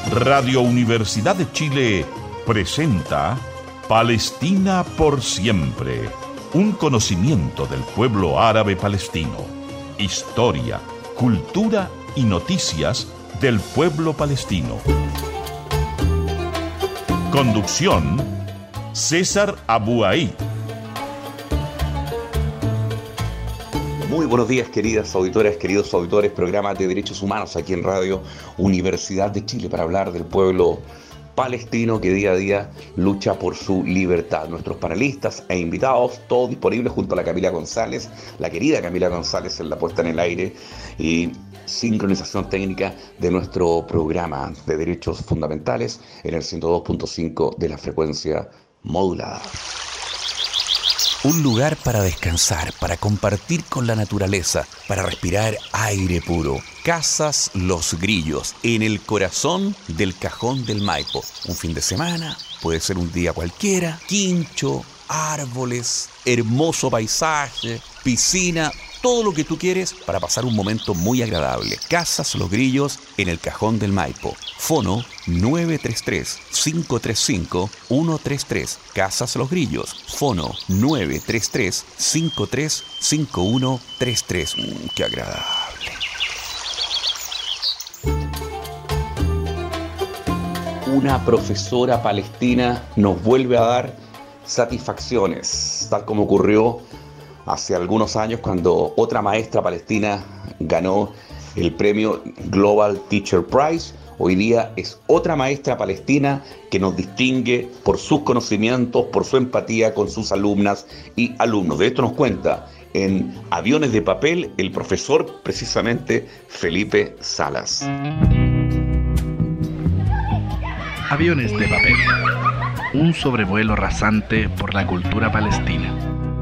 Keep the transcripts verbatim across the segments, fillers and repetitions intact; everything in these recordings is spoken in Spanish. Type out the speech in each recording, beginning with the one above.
Radio Universidad de Chile presenta Palestina por siempre, un conocimiento del pueblo árabe palestino, historia, cultura y noticias del pueblo palestino. Conducción, César Abuaid. Muy buenos días, queridas auditoras, queridos auditores, programa de Derechos Humanos aquí en Radio Universidad de Chile para hablar del pueblo palestino que día a día lucha por su libertad. Nuestros panelistas e invitados, todos disponibles junto a la Camila González, la querida Camila González en la puesta en el aire y sincronización técnica de nuestro programa de Derechos Fundamentales en el ciento dos punto cinco de la frecuencia modulada. Un lugar para descansar, para compartir con la naturaleza, para respirar aire puro. Casas Los Grillos, en el corazón del Cajón del Maipo. Un fin de semana, puede ser un día cualquiera, quincho, árboles, hermoso paisaje, piscina, todo lo que tú quieres para pasar un momento muy agradable. Casas Los Grillos, en el Cajón del Maipo. Fono nueve tres tres, cinco tres cinco, uno tres tres. Casas Los Grillos. Fono nueve tres tres, cinco tres cinco, uno tres tres. Mm, ¡Qué agradable! Una profesora palestina nos vuelve a dar satisfacciones, tal como ocurrió hace algunos años cuando otra maestra palestina ganó el premio Global Teacher Prize. Hoy día es otra maestra palestina que nos distingue por sus conocimientos, por su empatía con sus alumnas y alumnos. De esto nos cuenta en Aviones de Papel el profesor precisamente Felipe Salas. Aviones de Papel, un sobrevuelo rasante por la cultura palestina.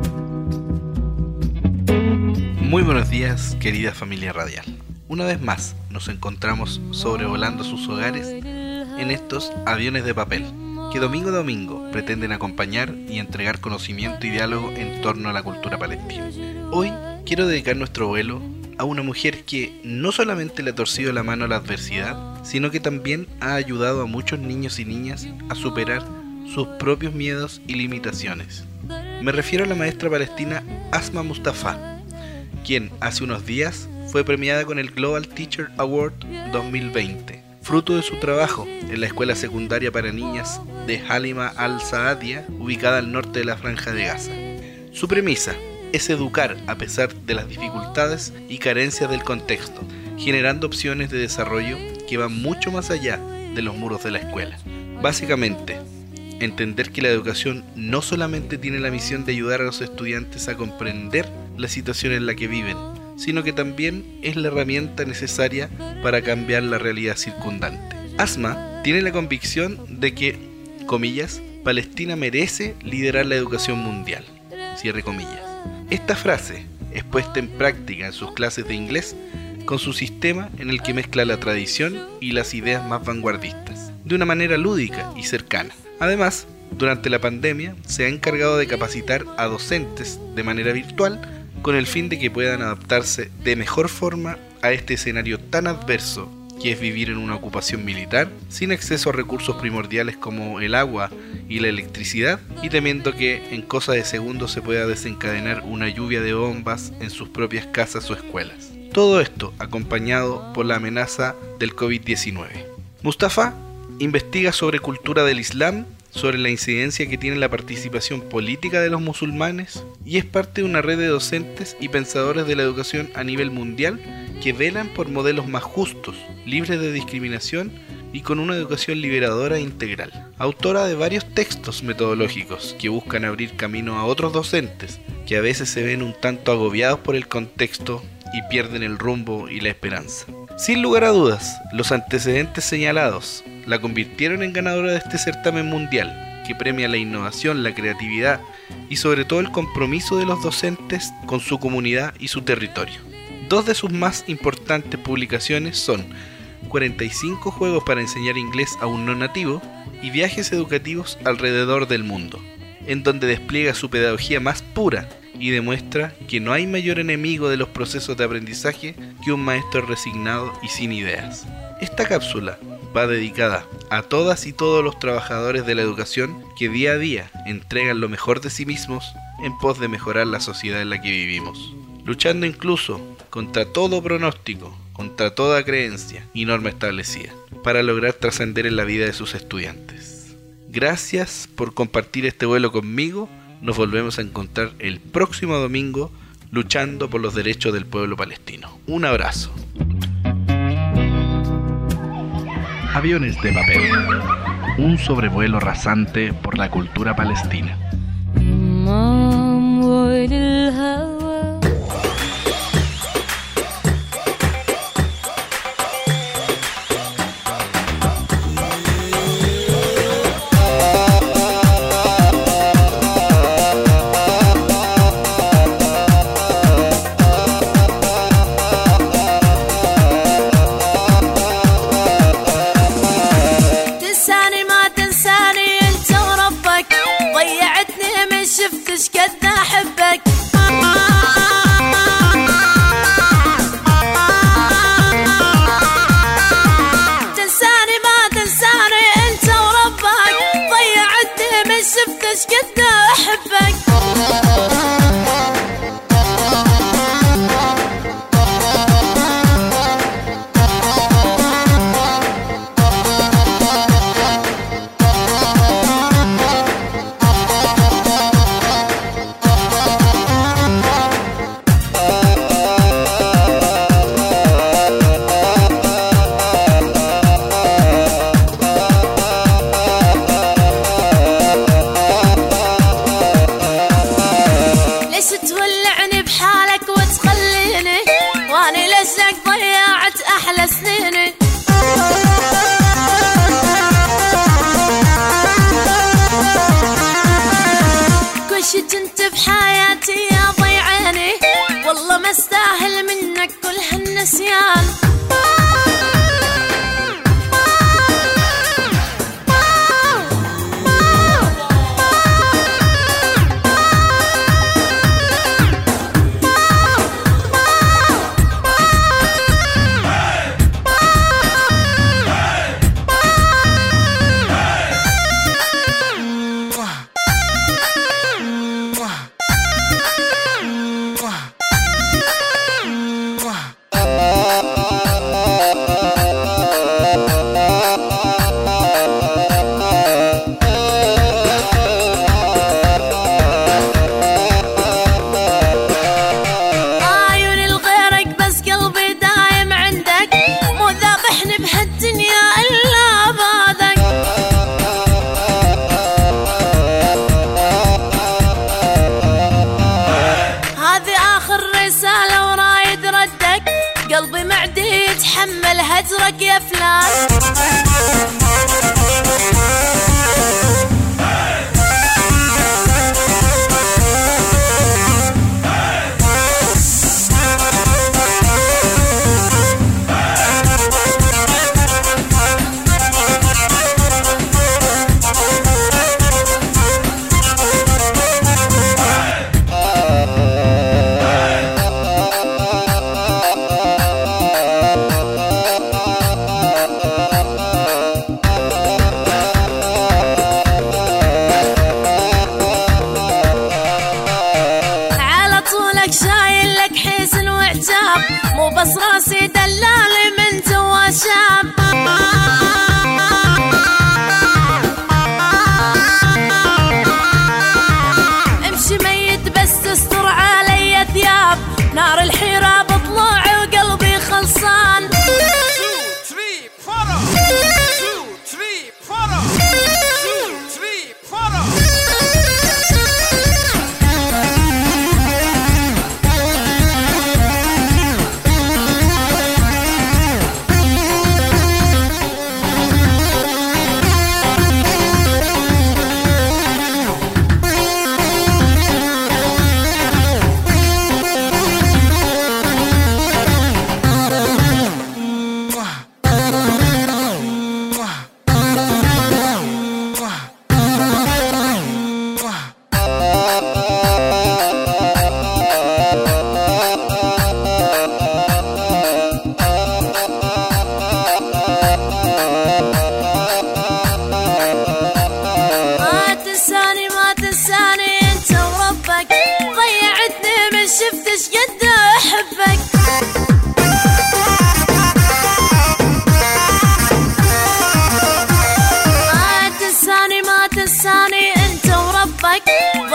Muy buenos días, querida familia radial. Una vez más nos encontramos sobrevolando sus hogares en estos aviones de papel que domingo a domingo pretenden acompañar y entregar conocimiento y diálogo en torno a la cultura palestina. Hoy quiero dedicar nuestro vuelo a una mujer que no solamente le ha torcido la mano a la adversidad, sino que también ha ayudado a muchos niños y niñas a superar sus propios miedos y limitaciones. Me refiero a la maestra palestina Asma Mustafa, quien hace unos días fue premiada con el Global Teacher Award dos mil veinte, fruto de su trabajo en la escuela secundaria para niñas de Halima al-Saadia, ubicada al norte de la Franja de Gaza. Su premisa es educar a pesar de las dificultades y carencias del contexto, generando opciones de desarrollo que van mucho más allá de los muros de la escuela. Básicamente, entender que la educación no solamente tiene la misión de ayudar a los estudiantes a comprender la situación en la que viven, sino que también es la herramienta necesaria para cambiar la realidad circundante. Asma tiene la convicción de que, comillas, Palestina merece liderar la educación mundial, cierre comillas. Esta frase es puesta en práctica en sus clases de inglés con su sistema en el que mezcla la tradición y las ideas más vanguardistas, de una manera lúdica y cercana. Además, durante la pandemia se ha encargado de capacitar a docentes de manera virtual con el fin de que puedan adaptarse de mejor forma a este escenario tan adverso que es vivir en una ocupación militar sin acceso a recursos primordiales como el agua y la electricidad, y temiendo que en cosa de segundos se pueda desencadenar una lluvia de bombas en sus propias casas o escuelas. Todo esto acompañado por la amenaza del covid diecinueve. Mustafa investiga sobre cultura del Islam, sobre la incidencia que tiene la participación política de los musulmanes, y es parte de una red de docentes y pensadores de la educación a nivel mundial que velan por modelos más justos, libres de discriminación y con una educación liberadora e integral. Autora de varios textos metodológicos que buscan abrir camino a otros docentes que a veces se ven un tanto agobiados por el contexto y pierden el rumbo y la esperanza. Sin lugar a dudas, los antecedentes señalados la convirtieron en ganadora de este certamen mundial que premia la innovación, la creatividad y sobre todo el compromiso de los docentes con su comunidad y su territorio. Dos de sus más importantes publicaciones son cuarenta y cinco juegos para enseñar inglés a un no nativo y viajes educativos alrededor del mundo, en donde despliega su pedagogía más pura y demuestra que no hay mayor enemigo de los procesos de aprendizaje que un maestro resignado y sin ideas. Esta cápsula va dedicada a todas y todos los trabajadores de la educación que día a día entregan lo mejor de sí mismos en pos de mejorar la sociedad en la que vivimos, luchando incluso contra todo pronóstico, contra toda creencia y norma establecida, para lograr trascender en la vida de sus estudiantes. Gracias por compartir este vuelo conmigo. Nos volvemos a encontrar el próximo domingo luchando por los derechos del pueblo palestino. Un abrazo. Aviones de papel. Un sobrevuelo rasante por la cultura palestina. قلبي معدي يتحمل هجرك يا فلان.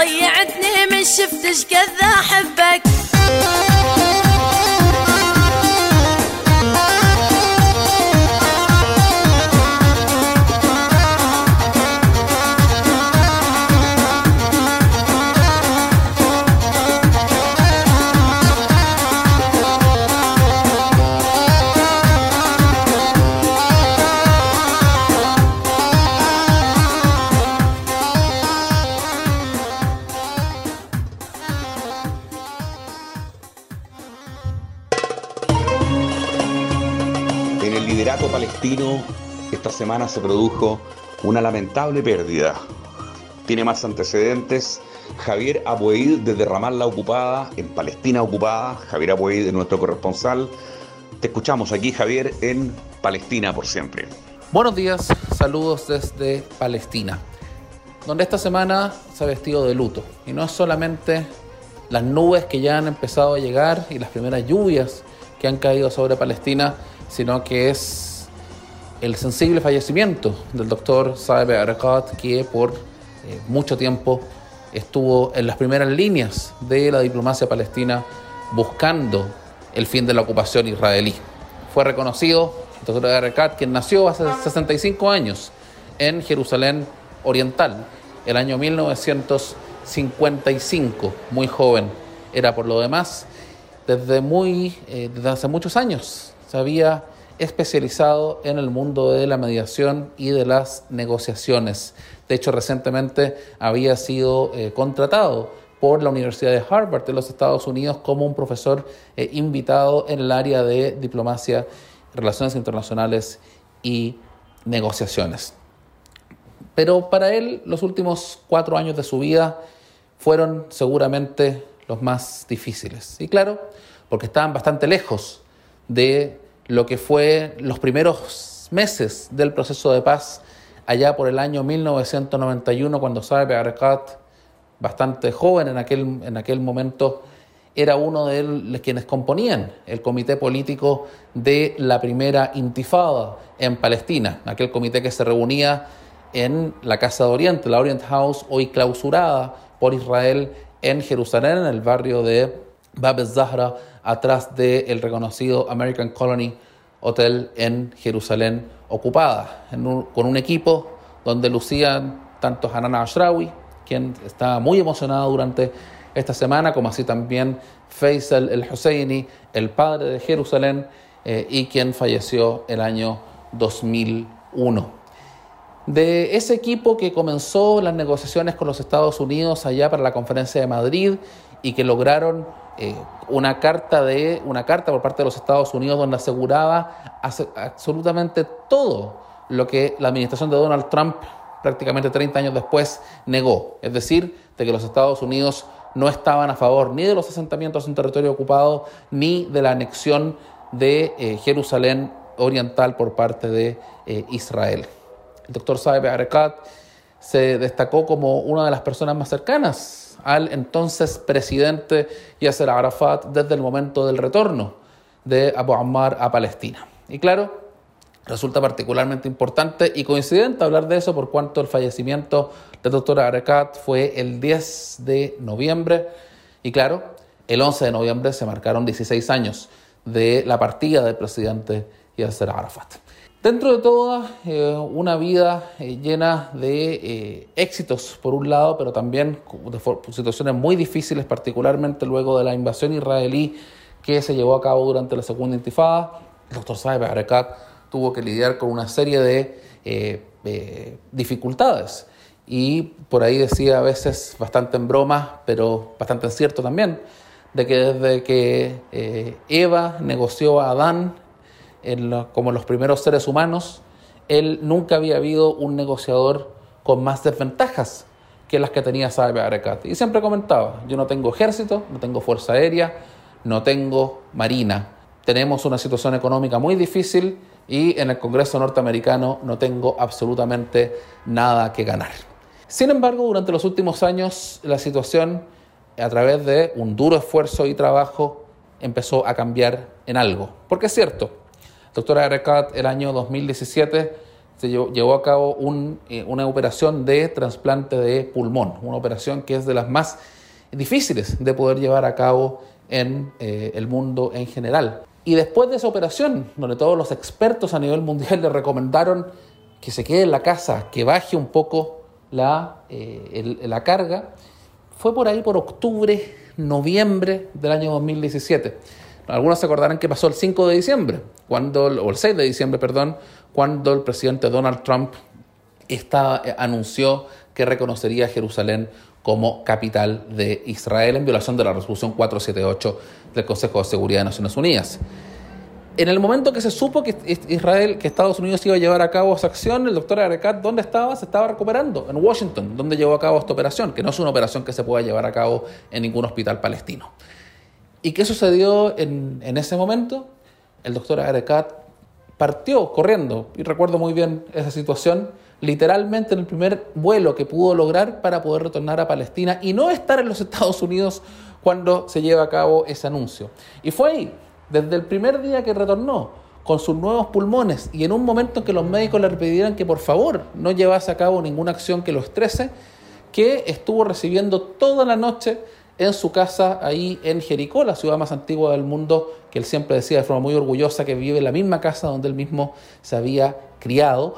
ضيعتني من شفتش كذا أحبك. Palestino, esta semana se produjo una lamentable pérdida. Tiene más antecedentes. Javier Abueid, desde Ramallah ocupada, en Palestina ocupada. Javier Abueid es nuestro corresponsal. Te escuchamos aquí, Javier, en Palestina por siempre. Buenos días, saludos desde Palestina, donde esta semana se ha vestido de luto. Y no es solamente las nubes que ya han empezado a llegar y las primeras lluvias que han caído sobre Palestina, sino que es el sensible fallecimiento del doctor Saeb Erekat, que por eh, mucho tiempo estuvo en las primeras líneas de la diplomacia palestina buscando el fin de la ocupación israelí. Fue reconocido el doctor Erekat, quien nació hace sesenta y cinco años en Jerusalén Oriental, el año mil novecientos cincuenta y cinco, muy joven. Era por lo demás, desde, muy, eh, desde hace muchos años, se había especializado en el mundo de la mediación y de las negociaciones. De hecho, recientemente había sido eh, contratado por la Universidad de Harvard de los Estados Unidos como un profesor eh, invitado en el área de diplomacia, relaciones internacionales y negociaciones. Pero para él, los últimos cuatro años de su vida fueron seguramente los más difíciles. Y claro, porque estaban bastante lejos de lo que fue los primeros meses del proceso de paz allá por el año mil novecientos noventa y uno, cuando Saeb Erekat, bastante joven en aquel, en aquel momento, era uno de los quienes componían el comité político de la primera intifada en Palestina, aquel comité que se reunía en la Casa de Oriente, la Orient House, hoy clausurada por Israel en Jerusalén, en el barrio de Bab el-Zahra, atrás del reconocido American Colony Hotel en Jerusalén ocupada, en un, con un equipo donde lucían tanto Hanan Ashrawi, quien estaba muy emocionado durante esta semana, como así también Faisal el-Husseini, el padre de Jerusalén, eh, y quien falleció el año dos mil uno. De ese equipo que comenzó las negociaciones con los Estados Unidos allá para la Conferencia de Madrid y que lograron eh, una carta de una carta por parte de los Estados Unidos donde aseguraba hace, absolutamente todo lo que la administración de Donald Trump prácticamente treinta años después negó, es decir, de que los Estados Unidos no estaban a favor ni de los asentamientos en territorio ocupado ni de la anexión de eh, Jerusalén Oriental por parte de eh, Israel. El doctor Saeb Erekat se destacó como una de las personas más cercanas al entonces presidente Yasser Arafat desde el momento del retorno de Abu Ammar a Palestina. Y claro, resulta particularmente importante y coincidente hablar de eso por cuanto el fallecimiento del doctor Erekat fue el diez de noviembre y claro, el once de noviembre se marcaron dieciséis años de la partida del presidente Yasser Arafat. Dentro de toda eh, una vida eh, llena de eh, éxitos por un lado, pero también de for- situaciones muy difíciles, particularmente luego de la invasión israelí que se llevó a cabo durante la segunda intifada, el doctor Saeb Erekat tuvo que lidiar con una serie de eh, eh, dificultades. Y por ahí decía a veces, bastante en broma, pero bastante en cierto también, de que desde que eh, Eva negoció a Adán en lo, como los primeros seres humanos, él nunca había habido un negociador con más desventajas que las que tenía Saeb Erekat. Y siempre comentaba, yo no tengo ejército, no tengo fuerza aérea, no tengo marina. Tenemos una situación económica muy difícil y en el Congreso norteamericano no tengo absolutamente nada que ganar. Sin embargo, durante los últimos años, la situación, a través de un duro esfuerzo y trabajo, empezó a cambiar en algo. Porque es cierto, el doctor Erekat el año dos mil diecisiete se llevó, llevó a cabo un, eh, una operación de trasplante de pulmón, una operación que es de las más difíciles de poder llevar a cabo en eh, el mundo en general. Y después de esa operación, donde todos los expertos a nivel mundial le recomendaron que se quede en la casa, que baje un poco la, eh, el, la carga, fue por ahí por octubre, noviembre del año dos mil diecisiete. Algunos se acordarán que pasó el cinco de diciembre, cuando, o el seis de diciembre, perdón, cuando el presidente Donald Trump estaba, eh, anunció que reconocería a Jerusalén como capital de Israel en violación de la resolución cuatrocientos setenta y ocho del Consejo de Seguridad de Naciones Unidas. En el momento que se supo que Israel, que Estados Unidos iba a llevar a cabo esa acción, el doctor Erekat, ¿dónde estaba? Se estaba recuperando, en Washington, donde llevó a cabo esta operación, que no es una operación que se pueda llevar a cabo en ningún hospital palestino. ¿Y qué sucedió en, en ese momento? El doctor Erekat partió corriendo, y recuerdo muy bien esa situación, literalmente en el primer vuelo que pudo lograr para poder retornar a Palestina y no estar en los Estados Unidos cuando se lleva a cabo ese anuncio. Y fue ahí, desde el primer día que retornó, con sus nuevos pulmones, y en un momento en que los médicos le pidieran que por favor no llevase a cabo ninguna acción que lo estrese, que estuvo recibiendo toda la noche en su casa ahí en Jericó, la ciudad más antigua del mundo, que él siempre decía de forma muy orgullosa que vive en la misma casa donde él mismo se había criado,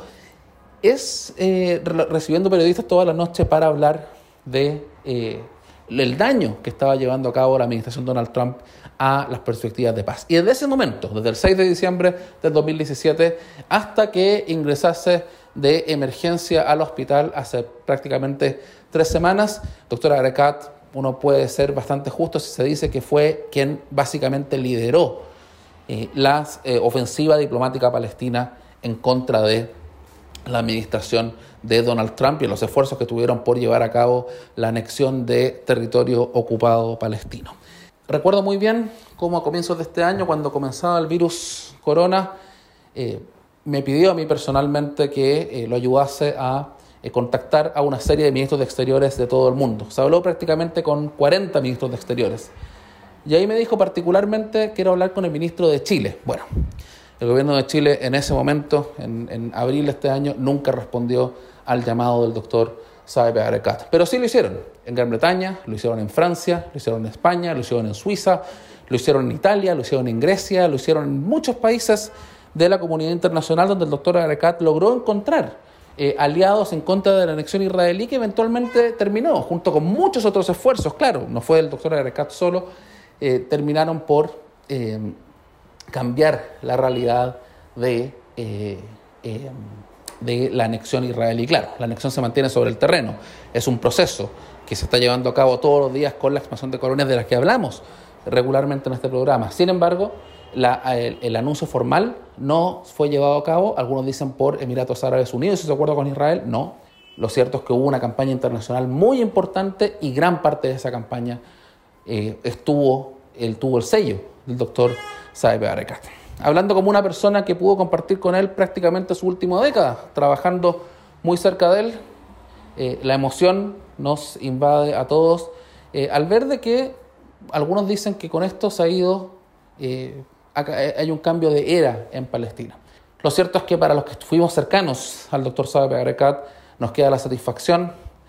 es eh, recibiendo periodistas toda la noche para hablar de eh, el daño que estaba llevando a cabo la administración Donald Trump a las perspectivas de paz. Y desde ese momento, desde el seis de diciembre del dos mil diecisiete, hasta que ingresase de emergencia al hospital hace prácticamente tres semanas, doctor Erekat, uno puede ser bastante justo si se dice que fue quien básicamente lideró eh, la eh, ofensiva diplomática palestina en contra de la administración de Donald Trump y los esfuerzos que tuvieron por llevar a cabo la anexión de territorio ocupado palestino. Recuerdo muy bien cómo a comienzos de este año, cuando comenzaba el virus corona, eh, me pidió a mí personalmente que eh, lo ayudase a eh, contactar a una serie de ministros de Exteriores de todo el mundo. Se habló prácticamente con cuarenta ministros de Exteriores. Y ahí me dijo particularmente, quiero hablar con el ministro de Chile. Bueno, el gobierno de Chile en ese momento, en, en abril de este año, nunca respondió al llamado del doctor Saeb Erekat. Pero sí lo hicieron en Gran Bretaña, lo hicieron en Francia, lo hicieron en España, lo hicieron en Suiza, lo hicieron en Italia, lo hicieron en Grecia, lo hicieron en muchos países de la comunidad internacional donde el doctor Erekat logró encontrar eh, aliados en contra de la anexión israelí que eventualmente terminó, junto con muchos otros esfuerzos, claro, no fue el doctor Erekat solo, eh, terminaron por eh, cambiar la realidad de, eh, eh, de la anexión israelí. Claro, la anexión se mantiene sobre el terreno, es un proceso que se está llevando a cabo todos los días con la expansión de colonias de las que hablamos regularmente en este programa. Sin embargo, la, el, el anuncio formal no fue llevado a cabo, algunos dicen por Emiratos Árabes Unidos, si se acuerda con Israel, no. Lo cierto es que hubo una campaña internacional muy importante y gran parte de esa campaña eh, estuvo, él tuvo el sello del doctor Saeb Erekat. Hablando como una persona que pudo compartir con él prácticamente su última década, trabajando muy cerca de él, eh, la emoción nos invade a todos eh, al ver de que algunos dicen que con esto se ha ido, eh, hay un cambio de era en Palestina. Lo cierto es que para los que fuimos cercanos al doctor Saeb Erekat nos queda la satisfacción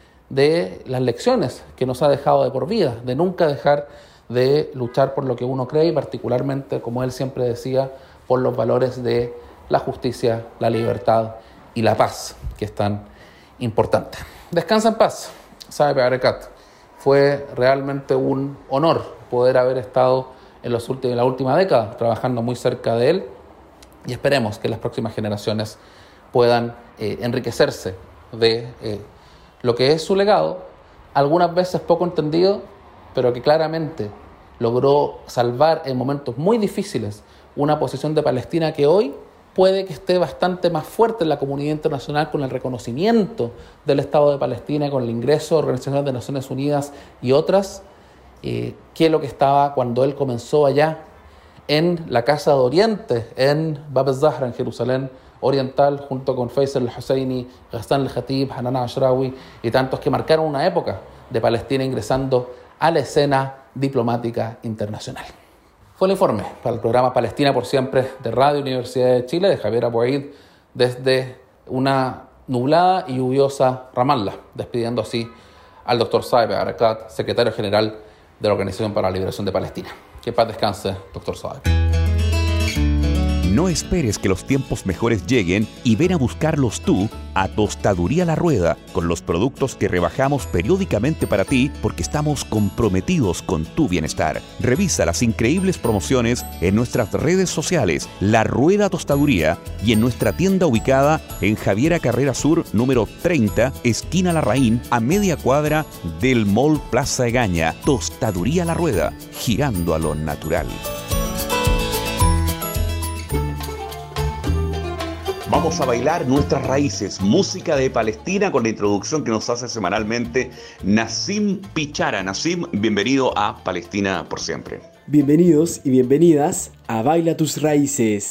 de las lecciones que nos ha dejado de por vida, de nunca dejar de luchar por lo que uno cree y particularmente, como él siempre decía, por los valores de la justicia, la libertad y la paz, que es tan importante. Descansa en paz, Saeb Erekat. Fue realmente un honor poder haber estado en, los últimos, en la última década trabajando muy cerca de él y esperemos que las próximas generaciones puedan eh, enriquecerse de eh, lo que es su legado, algunas veces poco entendido, pero que claramente logró salvar en momentos muy difíciles una posición de Palestina que hoy puede que esté bastante más fuerte en la comunidad internacional con el reconocimiento del Estado de Palestina, con el ingreso a organizaciones de Naciones Unidas y otras, eh, que lo que estaba cuando él comenzó allá en la Casa de Oriente, en Bab el-Zahra, en Jerusalén Oriental, junto con Faisal al-Husseini, Ghassan al-Khatib, Hanan al-Ashrawi y tantos que marcaron una época de Palestina ingresando a la escena diplomática internacional. Fue el informe para el programa Palestina por Siempre de Radio Universidad de Chile, de Javier Abuaid, desde una nublada y lluviosa Ramallah, despidiendo así al doctor Saeb Erekat, secretario general de la Organización para la Liberación de Palestina. Que paz descanse, doctor Saeb. No esperes que los tiempos mejores lleguen y ven a buscarlos tú a Tostaduría La Rueda, con los productos que rebajamos periódicamente para ti porque estamos comprometidos con tu bienestar. Revisa las increíbles promociones en nuestras redes sociales, La Rueda Tostaduría, y en nuestra tienda ubicada en Javiera Carrera Sur, número treinta, esquina Larraín, a media cuadra del Mall Plaza Egaña. Tostaduría La Rueda, girando a lo natural. Vamos a bailar nuestras raíces, música de Palestina, con la introducción que nos hace semanalmente Nassim Pichara. Nassim, bienvenido a Palestina por siempre. Bienvenidos y bienvenidas a Baila tus Raíces.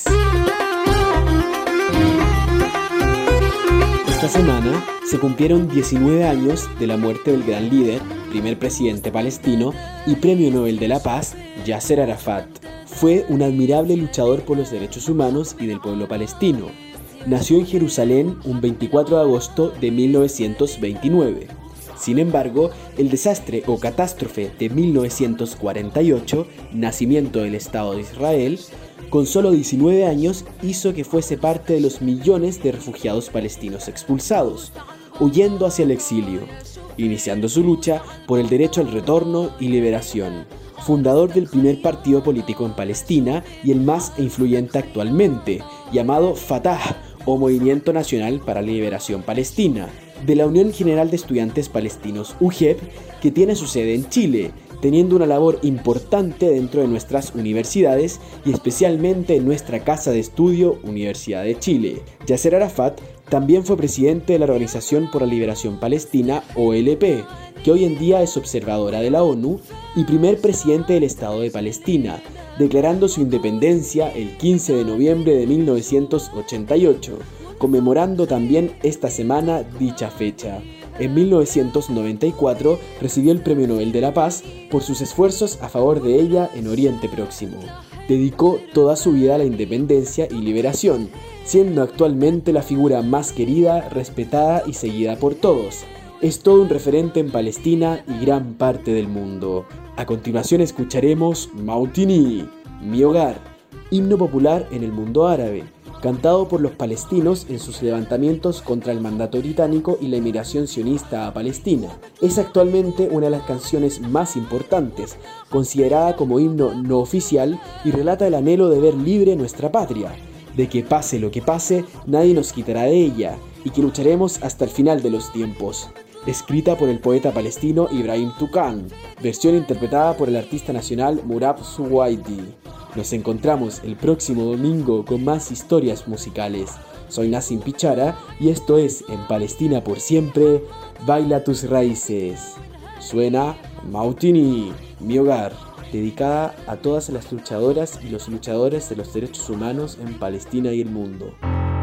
Esta semana se cumplieron diecinueve años de la muerte del gran líder, primer presidente palestino y premio Nobel de la Paz, Yasser Arafat. Fue un admirable luchador por los derechos humanos y del pueblo palestino. Nació en Jerusalén un veinticuatro de agosto de mil novecientos veintinueve. Sin embargo, el desastre o catástrofe de mil novecientos cuarenta y ocho, nacimiento del Estado de Israel, con solo diecinueve años hizo que fuese parte de los millones de refugiados palestinos expulsados, huyendo hacia el exilio, iniciando su lucha por el derecho al retorno y liberación. Fundador del primer partido político en Palestina y el más influyente actualmente, llamado Fatah, o Movimiento Nacional para la Liberación Palestina, de la Unión General de Estudiantes Palestinos U G E P, que tiene su sede en Chile, teniendo una labor importante dentro de nuestras universidades y especialmente en nuestra casa de estudio Universidad de Chile. Yasser Arafat también fue presidente de la Organización por la Liberación Palestina, O L P, que hoy en día es observadora de la ONU, y primer presidente del Estado de Palestina, declarando su independencia el quince de noviembre de mil novecientos ochenta y ocho, conmemorando también esta semana dicha fecha. En mil novecientos noventa y cuatro recibió el Premio Nobel de la Paz por sus esfuerzos a favor de ella en Oriente Próximo. Dedicó toda su vida a la independencia y liberación, siendo actualmente la figura más querida, respetada y seguida por todos. Es todo un referente en Palestina y gran parte del mundo. A continuación escucharemos Mautini, mi hogar, himno popular en el mundo árabe, cantado por los palestinos en sus levantamientos contra el mandato británico y la emigración sionista a Palestina. Es actualmente una de las canciones más importantes, considerada como himno no oficial, y relata el anhelo de ver libre nuestra patria, de que pase lo que pase, nadie nos quitará de ella, y que lucharemos hasta el final de los tiempos. Escrita por el poeta palestino Ibrahim Tukan, versión interpretada por el artista nacional Murab Suwaidi. Nos encontramos el próximo domingo con más historias musicales. Soy Nassim Pichara y esto es En Palestina por Siempre, Baila tus Raíces. Suena Mautini, mi hogar, dedicada a todas las luchadoras y los luchadores de los derechos humanos en Palestina y el mundo.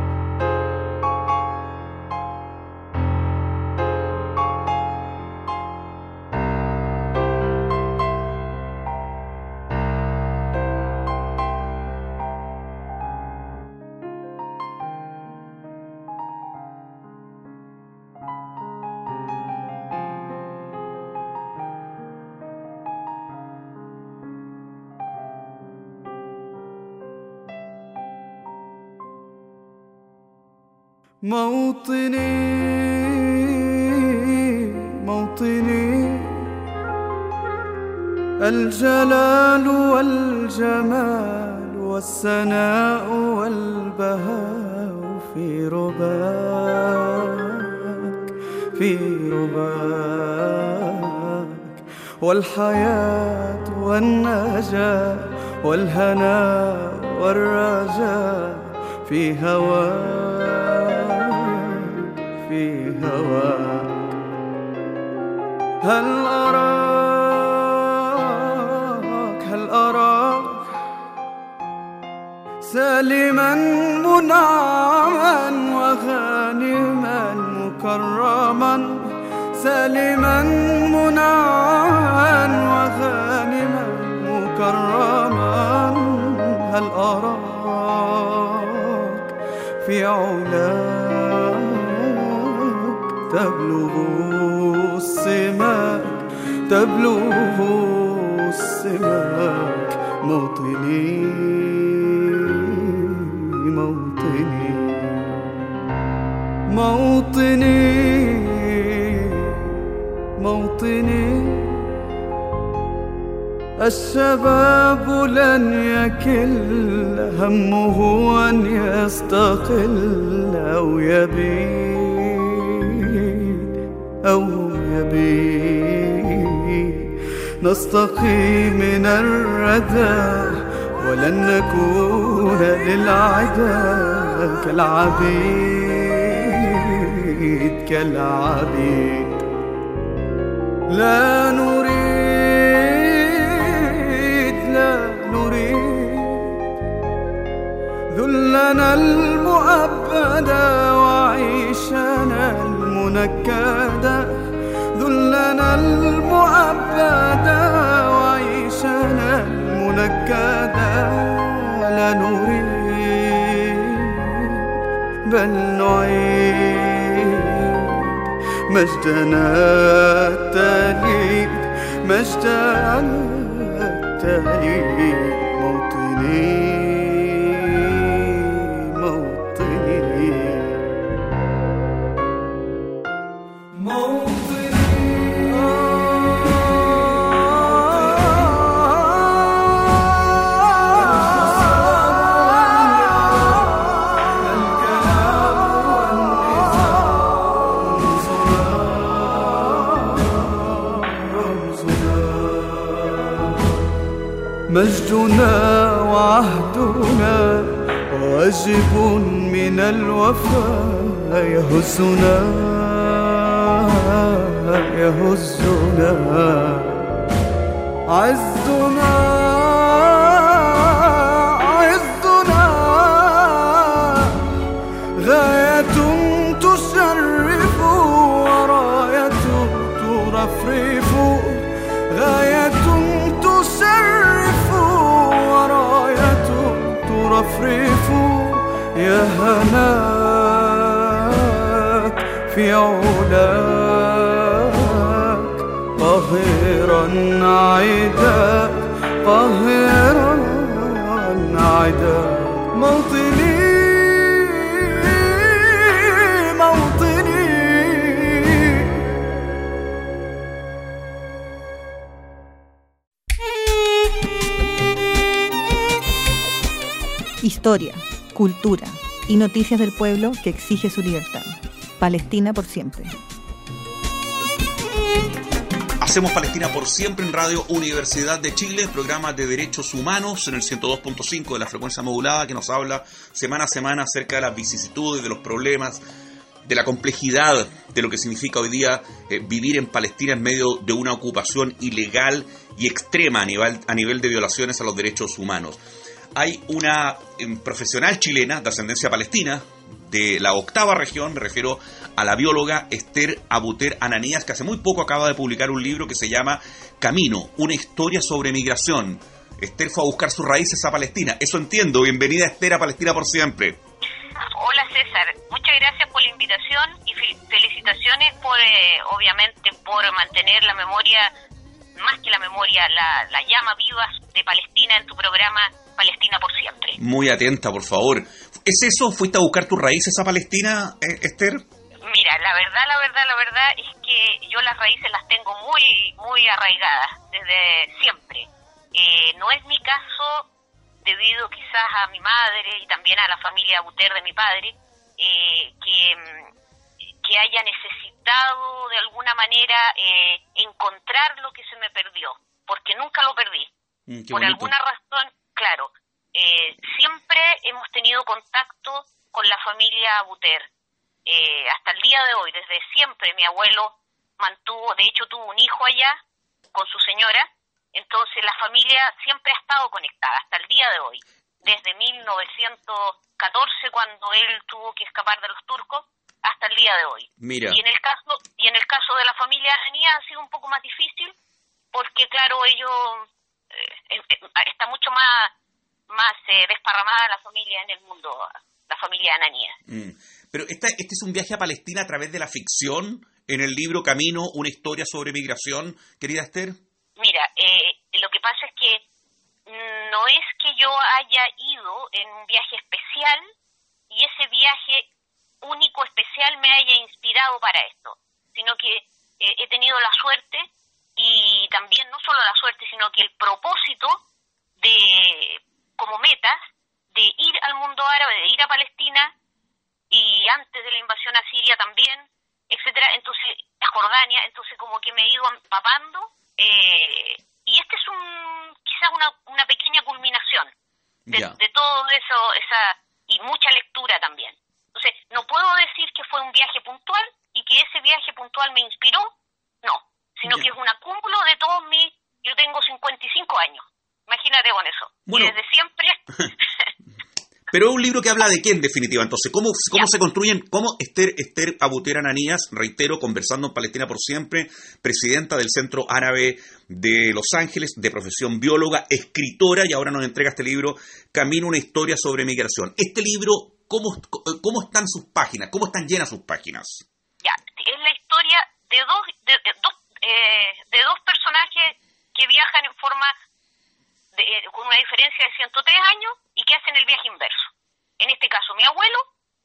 موطني موطني الجلال والجمال والسناء والبهاء في رباك في رباك والحياة والنجاة والهناء والرجاء في هواك في هواك هل أراك هل أراك سالما منعما وغانما مكرما سالما منعما وغانما مكرما هل أراك في علاك تبلغ السماك تبلغ السماك موطني موطني موطني موطني الشباب لن يكل همه أن يستقل أو يبيد أو يبيد نستقي من الردى ولن نكون للعدا كالعبيد كالعبيد لا نريد لا نريد ذلنا المؤبدا وعيشنا المنكدا ذلنا المؤبدا وعيشنا المنكدا لا نريد بل نعيد مجدنا التاليد مجدنا التاليد موطني موطني موطني مجدنا وعهدنا واجب من الوفاء يهزنا يهزنا عزنا عزنا غاية تشرف وراية ترفرف غاية تشرف وراية ترفرف يا هناك في علاك قاهرا عدا قاهرا عدا موطني موطني. Historia, cultura y noticias del pueblo que exige su libertad. Palestina por siempre. Hacemos Palestina por siempre en Radio Universidad de Chile, programa de derechos humanos en el ciento dos punto cinco de la frecuencia modulada, que nos habla semana a semana acerca de las vicisitudes, de los problemas, de la complejidad de lo que significa hoy día eh, vivir en Palestina en medio de una ocupación ilegal y extrema a nivel, a nivel de violaciones a los derechos humanos. Hay una eh, profesional chilena de ascendencia palestina, de la octava región, me refiero a la bióloga Esther Abuter Ananías, que hace muy poco acaba de publicar un libro que se llama Camino, una historia sobre migración. Esther fue a buscar sus raíces a Palestina, eso entiendo. Bienvenida, Esther, a Palestina por siempre. Hola, César, muchas gracias por la invitación y felicitaciones por, eh, obviamente, por mantener la memoria, más que la memoria, la, la llama viva de Palestina en tu programa Palestina por siempre. Muy atenta, por favor. ¿Es eso? ¿Fuiste a buscar tus raíces a Palestina, eh, Esther? Mira, la verdad, la verdad, la verdad es que yo las raíces las tengo muy, muy arraigadas desde siempre. Eh, no es mi caso, debido quizás a mi madre y también a la familia Abuter de mi padre, eh, que, que haya necesitado de alguna manera eh, encontrar lo que se me perdió, porque nunca lo perdí. Mm, Por bonito. Alguna razón, claro, eh, siempre hemos tenido contacto con la familia Abuter. Eh, hasta el día de hoy, desde siempre, mi abuelo mantuvo, de hecho tuvo un hijo allá con su señora, entonces la familia siempre ha estado conectada hasta el día de hoy, desde mil novecientos catorce, cuando él tuvo que escapar de los turcos, hasta el día de hoy. Mira. Y en el caso y en el caso de la familia Ananías ha sido un poco más difícil, porque claro, ellos eh, está mucho más más eh, desparramada la familia en el mundo, la familia Ananías. Mm. Pero esta, este es un viaje a Palestina a través de la ficción, en el libro Camino, una historia sobre migración, querida Esther. Mira, eh, lo que pasa es que no es que yo haya ido en un viaje especial y ese viaje único, especial, me haya inspirado para esto, sino que eh, he tenido la suerte, y también no solo la suerte, sino que el propósito de, como metas, de ir al mundo árabe, de ir a Palestina, y antes de la invasión a Siria también, etcétera, entonces a Jordania, entonces como que me he ido empapando, eh, y este es un quizás una, una pequeña culminación de, de todo eso, esa y mucha lectura también. Entonces, no puedo decir que fue un viaje puntual y que ese viaje puntual me inspiró, no, sino yeah. que es un acúmulo de todos mis, yo tengo cincuenta y cinco años, imagínate con eso, bueno. Y desde siempre... Pero es un libro que habla de qué, en definitiva. Entonces, ¿cómo, cómo se construyen? ¿Cómo Esther, Esther Abutier Ananías, reitero, conversando en Palestina por siempre, presidenta del Centro Árabe de Los Ángeles, de profesión bióloga, escritora, y ahora nos entrega este libro, Camino, una historia sobre migración. Este libro, ¿cómo, cómo están sus páginas? ¿Cómo están llenas sus páginas? Ya, es la historia de dos, de, de, dos, eh, de dos personajes que viajan en forma... De, con una diferencia de ciento tres años y que hacen el viaje inverso. En este caso mi abuelo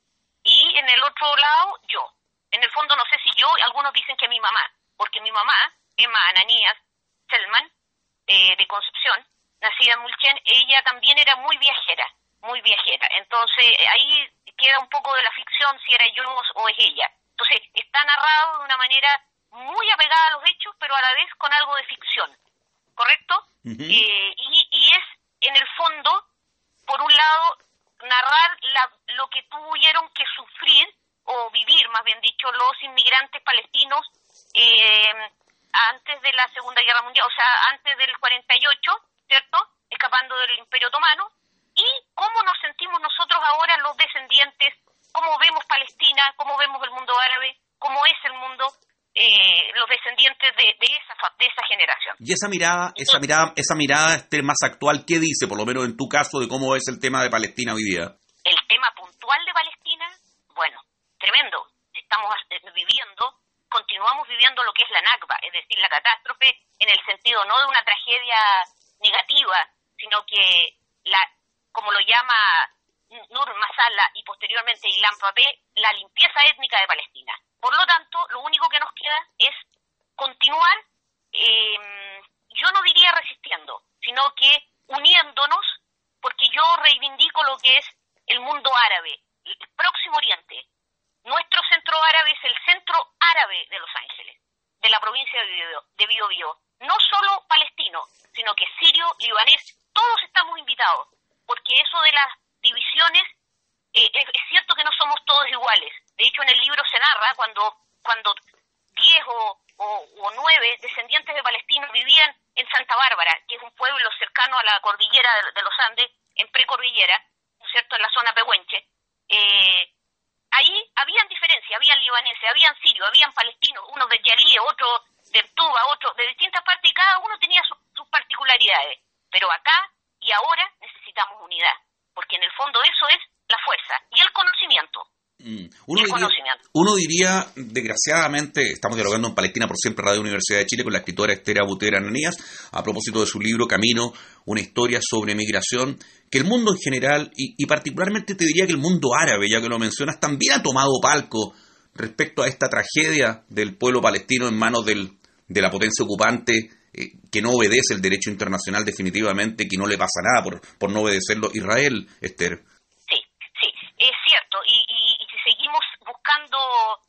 y en el otro lado yo. En el fondo no sé si yo, algunos dicen que mi mamá, porque mi mamá, Emma Ananías Selman, eh, de Concepción, nacida en Mulchen, ella también era muy viajera, muy viajera. Entonces ahí queda un poco de la ficción si era yo o es ella. Entonces está narrado de una manera muy apegada a los hechos, pero a la vez con algo de ficción. ¿Correcto? Uh-huh. eh, y, y es, en el fondo, por un lado, narrar la, lo que tuvieron que sufrir, o vivir, más bien dicho, los inmigrantes palestinos eh, antes de la Segunda Guerra Mundial, o sea, antes del cuarenta y ocho, ¿cierto?, escapando del Imperio Otomano, y cómo nos sentimos nosotros ahora los descendientes, cómo vemos Palestina, cómo vemos el mundo árabe, cómo es el mundo... Eh, los descendientes de, de esa de esa generación. Y esa mirada, esa mirada, esa mirada este, más actual, ¿qué dice, por lo menos en tu caso, de cómo es el tema de Palestina hoy día? El tema puntual de Palestina, bueno, tremendo. Estamos viviendo, continuamos viviendo lo que es la Nakba, es decir, la catástrofe, en el sentido no de una tragedia negativa, sino que, la como lo llama Nur Masala y posteriormente Ilan Pape, la limpieza étnica de Palestina. Por lo tanto, lo único que nos queda es continuar, eh, yo no diría resistiendo, sino que uniéndonos, porque yo reivindico lo que es el mundo árabe, el Próximo Oriente. Nuestro centro árabe es el centro árabe de Los Ángeles, de la provincia de Biobío. No solo palestino, sino que sirio, libanés, todos estamos invitados, porque eso de las divisiones, eh, es, es cierto que no somos todos iguales. De hecho, en el libro se narra cuando cuando diez o, o, o nueve descendientes de palestinos vivían en Santa Bárbara, que es un pueblo cercano a la cordillera de, de los Andes, en precordillera, ¿no es cierto?, en la zona pehuenche. Eh, ahí habían diferencias, habían libaneses, habían sirios, habían palestinos, unos de Yalí, otros de Tuba, otros de distintas partes, y cada uno tenía su, sus particularidades. Pero acá y ahora necesitamos unidad, porque en el fondo eso es la fuerza y el conocimiento. Mm. Uno, diría, uno diría, desgraciadamente, estamos dialogando en Palestina por siempre, Radio Universidad de Chile, con la escritora Esther Abutier Ananías, a propósito de su libro Camino, una historia sobre migración, que el mundo en general, y, y particularmente te diría que el mundo árabe, ya que lo mencionas, también ha tomado palco respecto a esta tragedia del pueblo palestino en manos del, de la potencia ocupante, eh, que no obedece el derecho internacional definitivamente, que no le pasa nada por, por no obedecerlo. Israel, Esther. Sí, sí, es cierto, y, y seguimos buscando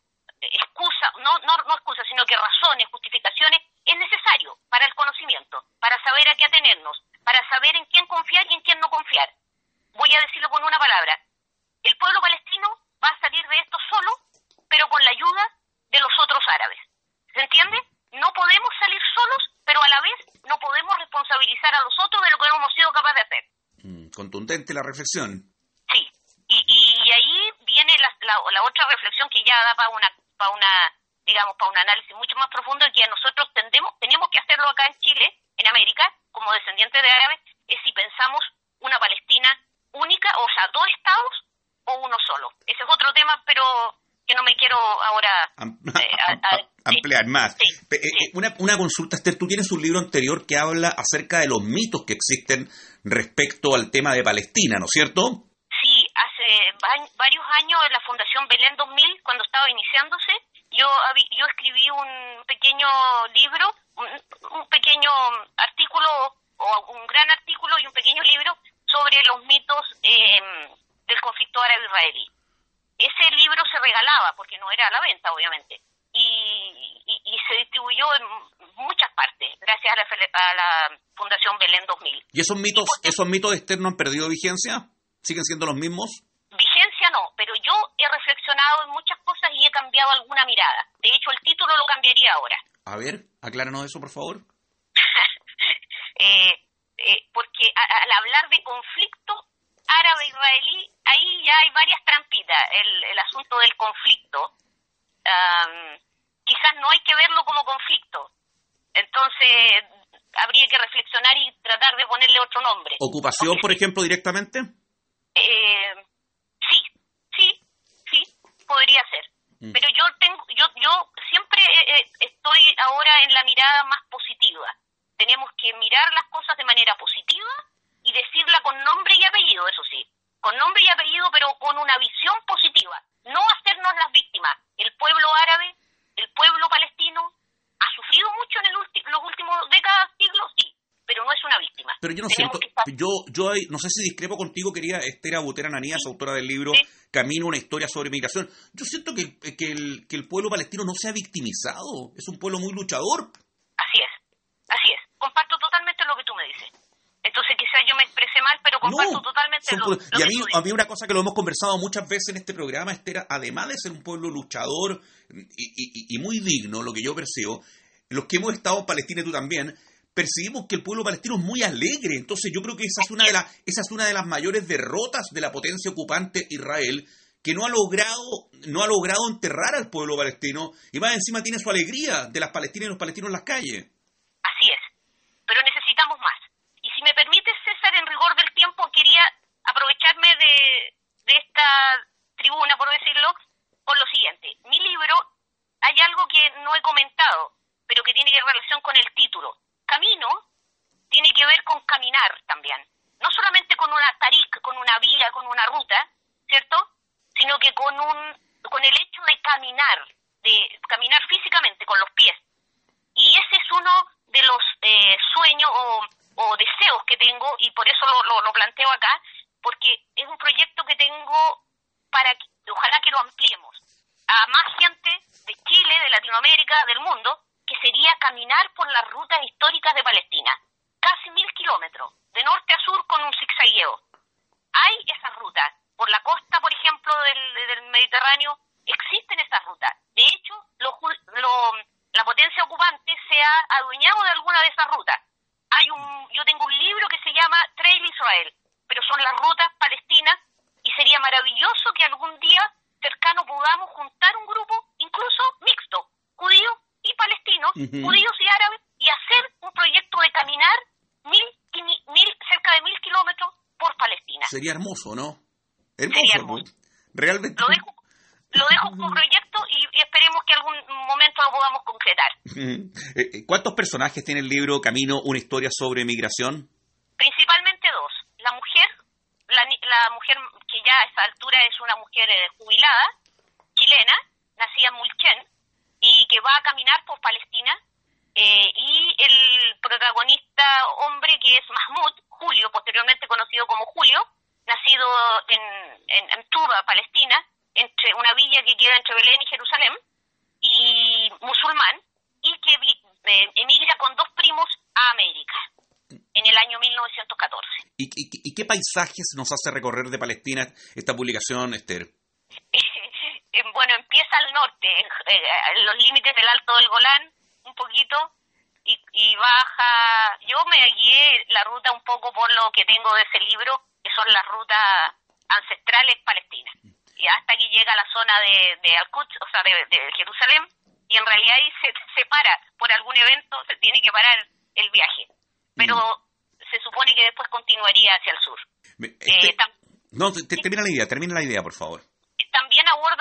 excusas, no, no, no excusas, sino que razones, justificaciones, es necesario para el conocimiento, para saber a qué atenernos, para saber en quién confiar y en quién no confiar. Voy a decirlo con una palabra. El pueblo palestino va a salir de esto solo, pero con la ayuda de los otros árabes. ¿Se entiende? No podemos salir solos, pero a la vez no podemos responsabilizar a los otros de lo que hemos sido capaces de hacer. Mm, contundente la reflexión. Sí, y, y ahí viene la, la, la otra reflexión que ya da para una, para una, digamos, para un análisis mucho más profundo, que nosotros tendemos, tenemos que hacerlo acá en Chile, en América, como descendientes de árabes, es si pensamos una Palestina única, o sea, dos estados o uno que no me quiero ahora Am- eh, a- a- ampliar más. sí, Pe- eh, sí. eh, Una, una consulta, Esther, tú tienes un libro anterior que habla acerca de los mitos que existen respecto al tema de Palestina, ¿no es cierto? Sí, hace va- varios años en la Fundación Belén dos mil, cuando estaba iniciándose, yo habi- yo escribí un pequeño libro, un, un pequeño artículo, o un gran artículo y un pequeño libro sobre los mitos eh, del conflicto árabe-israelí. Ese libro se regalaba, porque no era a la venta, obviamente, y, y, y se distribuyó en muchas partes, gracias a la, Fele- a la Fundación Belén dos mil. ¿Y esos mitos, Y por- esos mitos, Esther, no han perdido vigencia? ¿Siguen siendo los mismos? Vigencia no, pero yo he reflexionado en muchas cosas y he cambiado alguna mirada. De hecho, el título lo cambiaría ahora. A ver, acláranos eso, por favor. eh, eh, porque a- al hablar de conflicto árabe-israelí, ahí ya hay varias trampitas. El, el asunto del conflicto, am, quizás no hay que verlo como conflicto. Entonces, habría que reflexionar y tratar de ponerle otro nombre. ¿Ocupación, por ejemplo, directamente? Eh, sí, sí, sí, podría ser. Mm. Pero yo tengo, yo, yo siempre eh, estoy ahora en la mirada más positiva. Tenemos que mirar las cosas de manera positiva y decirla con nombre y apellido, eso sí, con nombre y apellido, pero con una visión positiva. No hacernos las víctimas. El pueblo árabe, el pueblo palestino, ha sufrido mucho en el ulti- los últimos décadas, siglos, sí, pero no es una víctima. Pero yo no Tenemos siento, que estar- yo, yo ahí- no sé si discrepo contigo, quería Esther Abutera Ananías, autora del libro Sí. Camino, una historia sobre migración. Yo siento que, que, el, que el pueblo palestino no se ha victimizado, es un pueblo muy luchador. Así es, así es. Comparto totalmente lo que tú me dices. Entonces quizás yo me expresé mal, pero comparto No, totalmente son lo, pueblos- lo y a que mí, tú a dices. mí una cosa que lo hemos conversado muchas veces en este programa, Esther, además de ser un pueblo luchador y, y- y muy digno, lo que yo percibo, los que hemos estado en Palestina y tú también, percibimos que el pueblo palestino es muy alegre. Entonces yo creo que esa es una de las, esa es una de las mayores derrotas de la potencia ocupante Israel, que no ha logrado, no ha logrado enterrar al pueblo palestino, y más encima tiene su alegría de las palestinas y los palestinos en las calles. Así es, pero necesitamos más. Y si me permites, César, en rigor del tiempo, quería aprovecharme de, de esta tribuna, por decirlo, con lo siguiente. Mi libro, hay algo que no he comentado, pero que tiene relación con el título. Camino tiene que ver con caminar también. No solamente con una tariq, con una vía, con una ruta, ¿cierto? Sino que con un con el hecho de caminar, de caminar físicamente con los pies. Y ese es uno de los eh, sueños o, o deseos que tengo, y por eso lo, lo, lo planteo acá, porque es un proyecto que tengo para que, ojalá que lo ampliemos a más gente de Chile, de Latinoamérica, del mundo, que sería caminar por las rutas históricas de Palestina. Casi mil kilómetros, de norte a sur, con un zigzagueo. Hay esas rutas. Por la costa, por ejemplo, del, del Mediterráneo, existen esas rutas. De hecho, lo, lo, la potencia ocupante se ha adueñado de alguna de esas rutas. Hay un, yo tengo un libro que se llama Trail Israel, pero son las rutas palestinas, y sería maravilloso que algún día cercano podamos juntar un grupo, incluso mixto, judío y palestino, Uh-huh. judíos y árabes, y hacer un proyecto de caminar mil, mil cerca de mil kilómetros por Palestina. Sería hermoso, ¿no? Hermoso, Sería hermoso. ¿no? Realmente. Lo dejo, lo dejo como proyecto y, y esperemos que algún momento lo podamos concretar. Eh, ¿Cuántos personajes tiene el libro Camino, una historia sobre migración? Principalmente dos. La mujer, la, ni- la mujer que ya a esta altura es una mujer eh, jubilada, chilena, nacida en Mulchen, y que va a caminar por Palestina, eh, y el protagonista hombre que es Mahmoud, Julio, posteriormente conocido como Julio, nacido en, en, en Tuba, Palestina, entre una villa que queda entre Belén y Jerusalén, y musulmán, y que vi- eh, emigra con dos primos a América en el año mil novecientos catorce. ¿Y, y, y qué paisajes nos hace recorrer de Palestina esta publicación, Esther? Eh, bueno, empieza al norte, eh, en los límites del Alto del Golán, un poquito, y, y baja. Yo me guié la ruta un poco por lo que tengo de ese libro, que son las rutas ancestrales palestinas, y hasta que llega a la zona de, de Al-Quds, o sea, de, de Jerusalén, y en realidad ahí se, se para, por algún evento se tiene que parar el viaje, pero mm. se supone que después continuaría hacia el sur. Este, eh, tam- no, te, termina la idea, termina la idea, por favor. También aborda un poco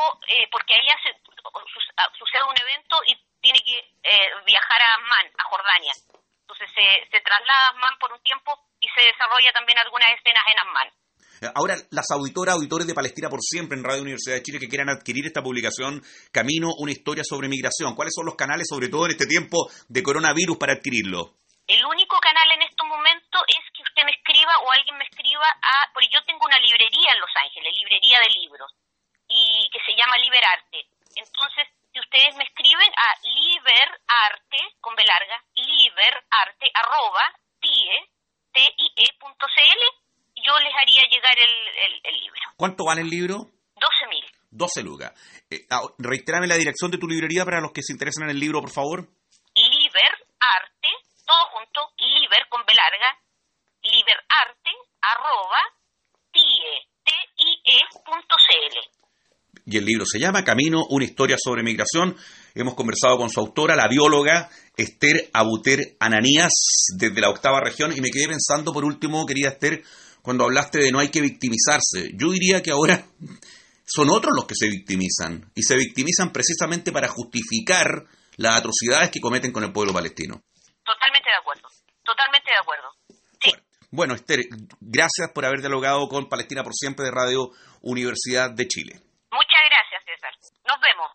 eh, porque ahí hace, sucede un evento y tiene que eh, viajar a Amman, a Jordania. Entonces se, se traslada a Amman por un tiempo y se desarrolla también algunas escenas en Amman. Ahora, las auditoras, auditores de Palestina por Siempre en Radio Universidad de Chile que quieran adquirir esta publicación, Camino, una historia sobre migración, ¿cuáles son los canales, sobre todo en este tiempo de coronavirus, para adquirirlo? El único canal en estos momentos es que usted me escriba o alguien me escriba a... Porque yo tengo una librería en Los Ángeles, librería de libros, y que se llama Liberarte. Entonces, si ustedes me escriben a liberarte, con B larga, liberarte, arroba, tie, T I E punto C L, yo les haría llegar el, el, el libro. ¿Cuánto vale el libro? doce mil. doce lucas. Eh, ah, reitérame la dirección de tu librería para los que se interesan en el libro, por favor. Liberarte, todo junto, liber con B larga, liberarte, arroba, tie, T I E punto C L. Y el libro se llama Camino, una historia sobre migración. Hemos conversado con su autora, la bióloga Esther Abuter Ananías, desde la octava región, y me quedé pensando, por último, querida Esther, cuando hablaste de no hay que victimizarse. Yo diría que ahora son otros los que se victimizan, y se victimizan precisamente para justificar las atrocidades que cometen con el pueblo palestino. Totalmente de acuerdo, totalmente de acuerdo. Sí. Bueno, Esther, gracias por haber dialogado con Palestina por Siempre de Radio Universidad de Chile. Muchas gracias, César. Nos vemos.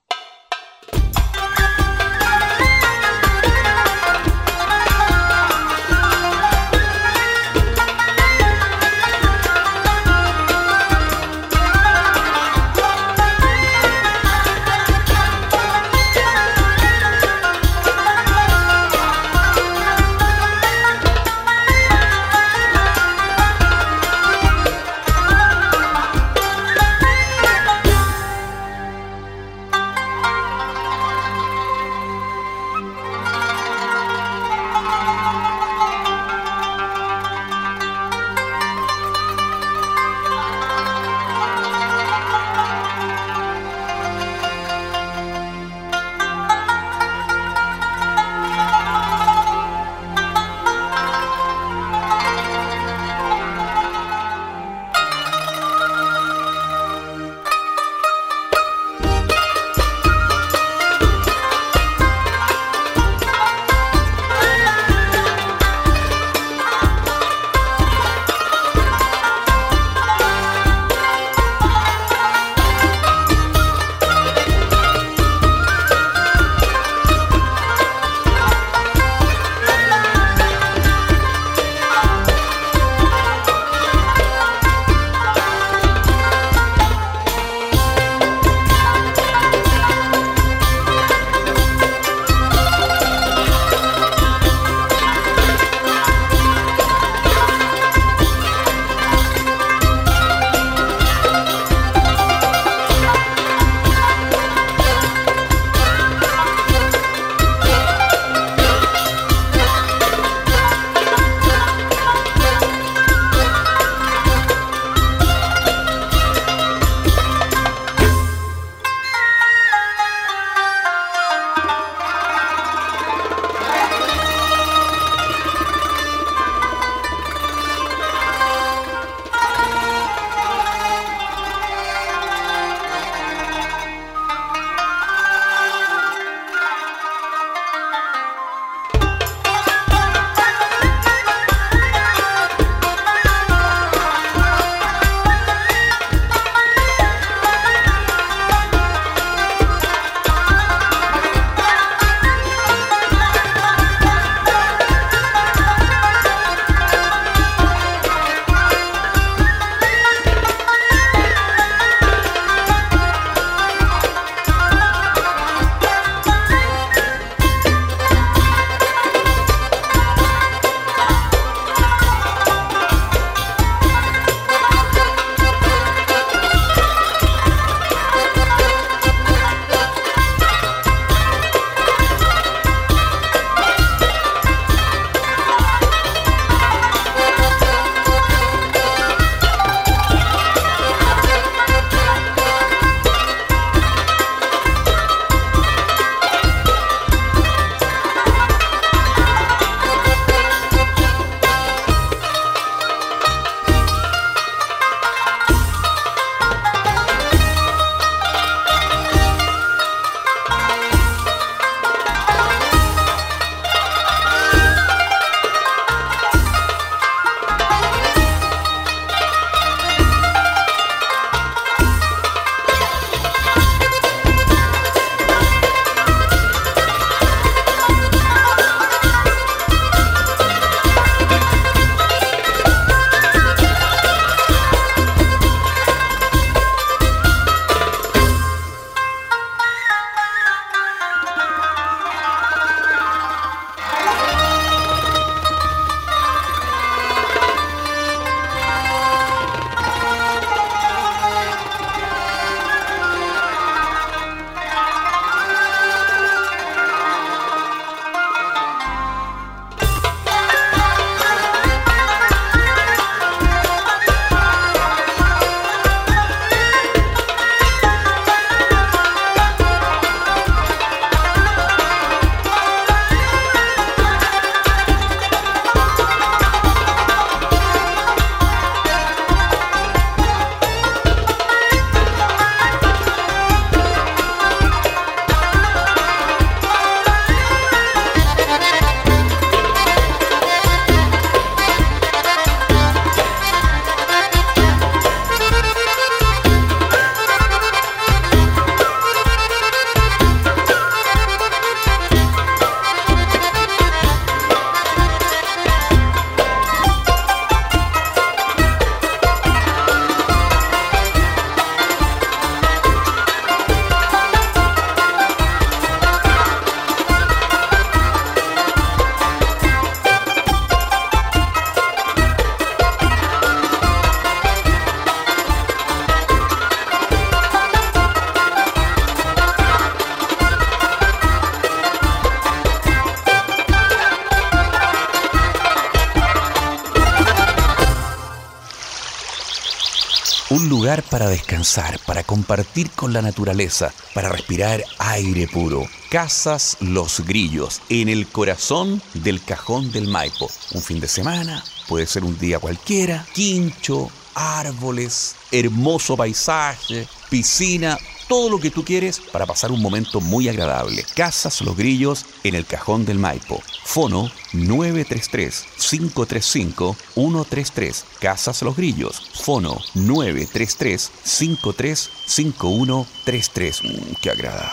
lugar para descansar, para compartir con la naturaleza, para respirar aire puro. Casas Los Grillos, en el corazón del Cajón del Maipo. Un fin de semana, puede ser un día cualquiera, quincho, árboles, hermoso paisaje, piscina, todo lo que tú quieres para pasar un momento muy agradable. Casas Los Grillos en el Cajón del Maipo. Fono nueve tres tres, cinco tres cinco, uno tres tres. Casas Los Grillos. Fono nueve tres tres, cinco tres cinco, uno tres tres. Mm, ¡Qué agradable!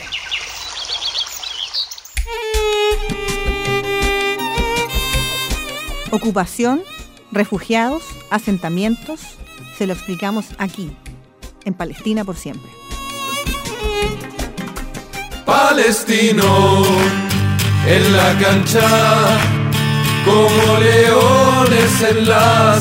Ocupación, refugiados, asentamientos, se lo explicamos aquí, en Palestina por siempre. Palestino, en la cancha, como leones en la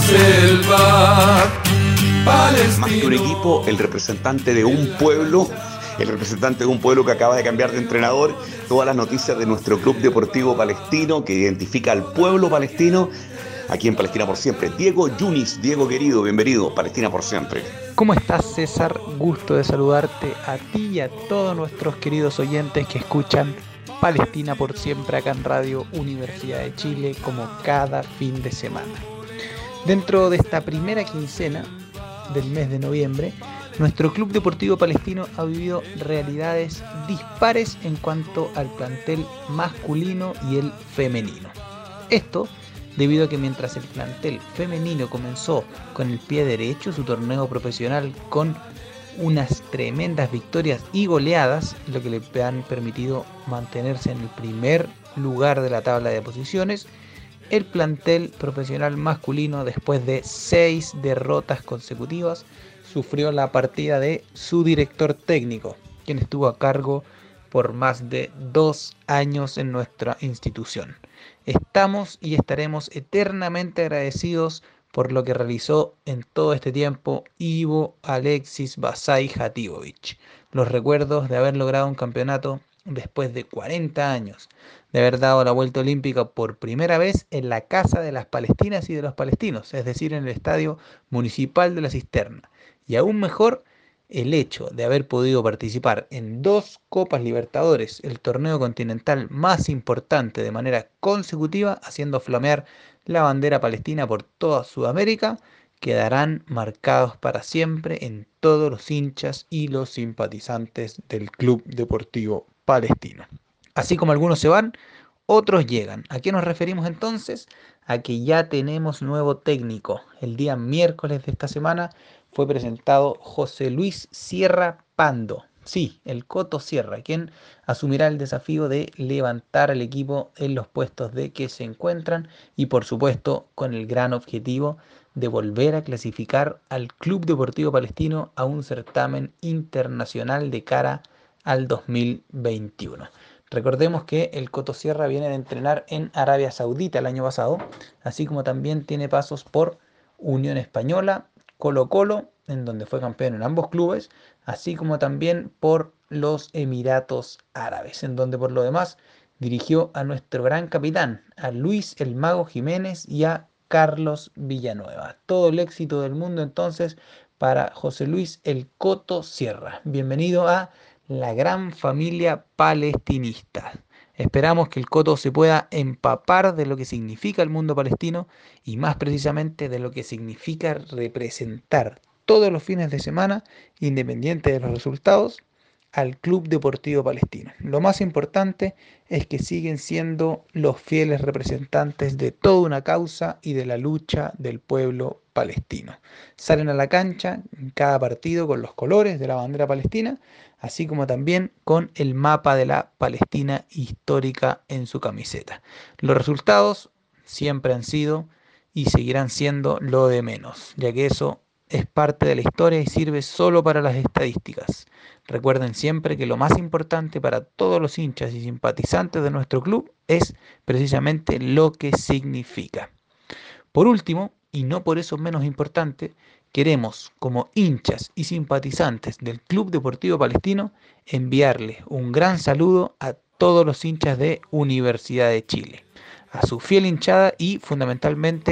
selva. Palestino. Más que un equipo, el representante de un pueblo, el representante de un pueblo que acaba de cambiar de entrenador. Todas las noticias de nuestro Club Deportivo Palestino, que identifica al pueblo palestino, aquí en Palestina por siempre. Diego Yunis, Diego querido, bienvenido, Palestina por siempre. ¿Cómo estás, César? Gusto de saludarte a ti y a todos nuestros queridos oyentes que escuchan Palestina por siempre acá en Radio Universidad de Chile, como cada fin de semana. Dentro de esta primera quincena del mes de noviembre, nuestro Club Deportivo Palestino ha vivido realidades dispares en cuanto al plantel masculino y el femenino. Esto debido a que mientras el plantel femenino comenzó con el pie derecho su torneo profesional con unas tremendas victorias y goleadas, lo que le han permitido mantenerse en el primer lugar de la tabla de posiciones, el plantel profesional masculino, después de seis derrotas consecutivas, sufrió la partida de su director técnico, quien estuvo a cargo por más de dos años en nuestra institución. Estamos y estaremos eternamente agradecidos por lo que realizó en todo este tiempo Ivo Alexis Basay Hatibovic. Los recuerdos de haber logrado un campeonato después de cuarenta años, de haber dado la vuelta olímpica por primera vez en la casa de las palestinas y de los palestinos, es decir, en el Estadio Municipal de la Cisterna. Y aún mejor, el hecho de haber podido participar en dos Copas Libertadores, el torneo continental más importante de manera consecutiva, haciendo flamear la bandera palestina por toda Sudamérica, quedarán marcados para siempre en todos los hinchas y los simpatizantes del Club Deportivo Palestino. Así como algunos se van, otros llegan. ¿A qué nos referimos entonces? A que ya tenemos nuevo técnico. El día miércoles de esta semana fue presentado José Luis Sierra Pando. Sí, el Coto Sierra, quien asumirá el desafío de levantar al equipo en los puestos de que se encuentran y, por supuesto, con el gran objetivo de volver a clasificar al Club Deportivo Palestino a un certamen internacional de cara al dos mil veintiuno. Recordemos que el Coto Sierra viene de entrenar en Arabia Saudita el año pasado, así como también tiene pasos por Unión Española, Colo-Colo, en donde fue campeón en ambos clubes, así como también por los Emiratos Árabes, en donde por lo demás dirigió a nuestro gran capitán, a Luis el Mago Jiménez y a Carlos Villanueva. Todo el éxito del mundo entonces para José Luis el Coto Sierra. Bienvenido a la gran familia palestinista. Esperamos que el Coto se pueda empapar de lo que significa el mundo palestino y más precisamente de lo que significa representar todos los fines de semana, independiente de los resultados, al Club Deportivo Palestino. Lo más importante es que siguen siendo los fieles representantes de toda una causa y de la lucha del pueblo palestino. Salen a la cancha en cada partido con los colores de la bandera palestina, así como también con el mapa de la Palestina histórica en su camiseta. Los resultados siempre han sido y seguirán siendo lo de menos, ya que eso es parte de la historia y sirve solo para las estadísticas. Recuerden siempre que lo más importante para todos los hinchas y simpatizantes de nuestro club es precisamente lo que significa. Por último, y no por eso menos importante, queremos, como hinchas y simpatizantes del Club Deportivo Palestino, enviarle un gran saludo a todos los hinchas de Universidad de Chile, a su fiel hinchada y fundamentalmente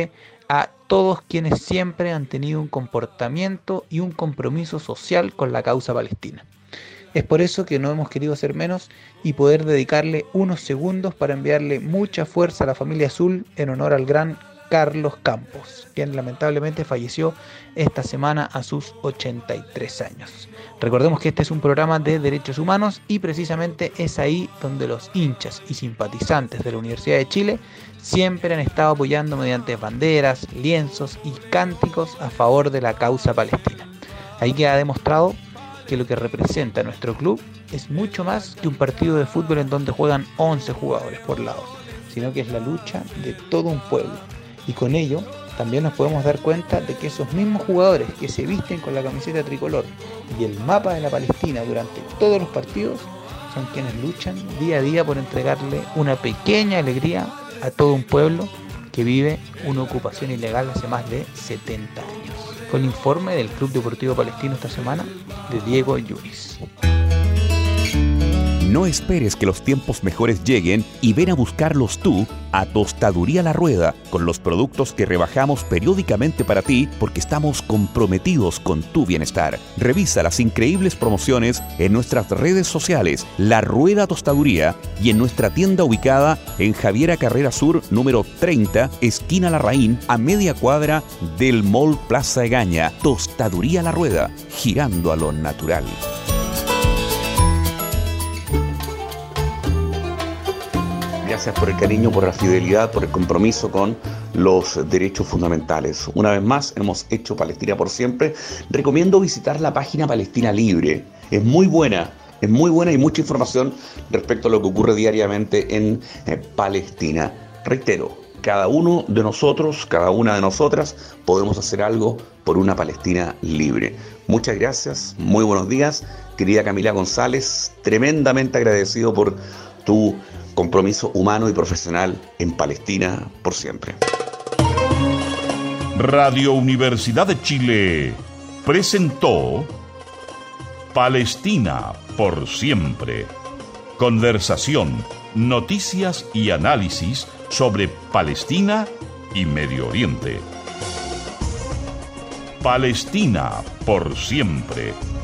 a todos quienes siempre han tenido un comportamiento y un compromiso social con la causa palestina. Es por eso que no hemos querido ser menos y poder dedicarle unos segundos para enviarle mucha fuerza a la familia azul en honor al gran Carlos Campos, quien lamentablemente falleció esta semana a sus ochenta y tres años. Recordemos que este es un programa de derechos humanos y precisamente es ahí donde los hinchas y simpatizantes de la Universidad de Chile siempre han estado apoyando mediante banderas, lienzos y cánticos a favor de la causa palestina. Ahí queda demostrado que lo que representa nuestro club es mucho más que un partido de fútbol en donde juegan once jugadores por lado, sino que es la lucha de todo un pueblo. Y con ello también nos podemos dar cuenta de que esos mismos jugadores que se visten con la camiseta tricolor y el mapa de la Palestina durante todos los partidos son quienes luchan día a día por entregarle una pequeña alegría a todo un pueblo que vive una ocupación ilegal hace más de setenta años. Fue el informe del Club Deportivo Palestino esta semana de Diego Yuris. No esperes que los tiempos mejores lleguen y ven a buscarlos tú a Tostaduría La Rueda con los productos que rebajamos periódicamente para ti porque estamos comprometidos con tu bienestar. Revisa las increíbles promociones en nuestras redes sociales La Rueda Tostaduría y en nuestra tienda ubicada en Javiera Carrera Sur número treinta, esquina Larraín, a media cuadra del Mall Plaza Egaña. Tostaduría La Rueda, girando a lo natural. Gracias por el cariño, por la fidelidad, por el compromiso con los derechos fundamentales. Una vez más, hemos hecho Palestina por siempre. Recomiendo visitar la página Palestina Libre. Es muy buena, es muy buena y mucha información respecto a lo que ocurre diariamente en eh, Palestina. Reitero, cada uno de nosotros, cada una de nosotras, podemos hacer algo por una Palestina libre. Muchas gracias, muy buenos días. Querida Camila González, tremendamente agradecido por tu compromiso humano y profesional en Palestina por siempre. Radio Universidad de Chile presentó Palestina por siempre. Conversación, noticias y análisis sobre Palestina y Medio Oriente. Palestina por siempre.